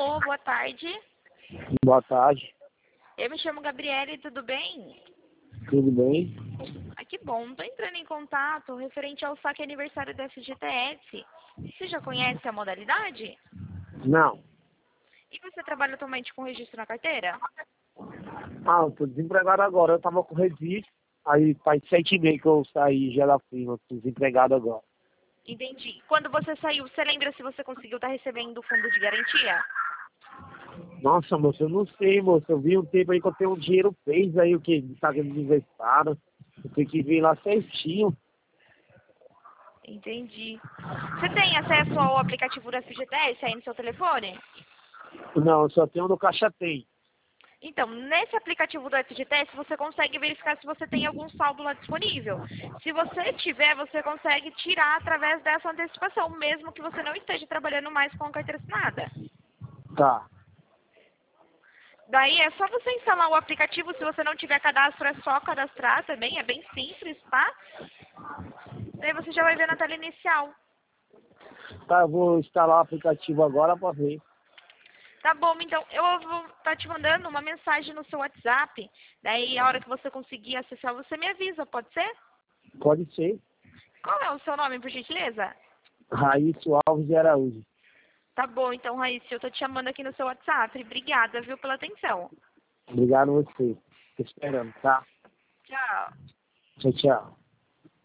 Alô, boa tarde. Boa tarde, Eu me chamo Gabriele, tudo bem? tudo bem? Ah, que bom. Estou entrando em contato referente ao saque aniversário da FGTS. Você já conhece a modalidade? Não. E você trabalha atualmente com registro na carteira? Eu tô desempregado agora, eu tava com registro, aí faz 7 meses que eu saí já da firma, tô desempregado agora. Entendi. Quando você saiu, você lembra se você conseguiu estar recebendo o fundo de garantia? Nossa, moço, eu não sei, moço, eu vi um tempo aí que eu tenho um dinheiro fez aí, o que? De saque de aniversário, eu tenho que vir lá certinho. Entendi. Você tem acesso ao aplicativo da FGTS aí no seu telefone? Não, eu só tenho no Caixa Tem. Então, nesse aplicativo do FGTS, você consegue verificar se você tem algum saldo lá disponível. Se você tiver, você consegue tirar através dessa antecipação, mesmo que você não esteja trabalhando mais com a carteira assinada. Tá, Daí é só você instalar o aplicativo, se você não tiver cadastro, é só cadastrar também, é bem simples, tá? Daí você já vai ver na tela inicial. tá, eu vou instalar o aplicativo agora pra ver. Tá bom, então eu vou estar te mandando uma mensagem no seu WhatsApp. Daí, a hora que você conseguir acessar, você me avisa, pode ser? Pode ser. Qual é o seu nome, por gentileza? Raísso Alves de Araújo. Tá bom, então, Raíssa, eu tô te chamando aqui no seu WhatsApp. Obrigada, viu, pela atenção. Obrigado a você. Tô esperando, tá? Tchau. Tchau, tchau.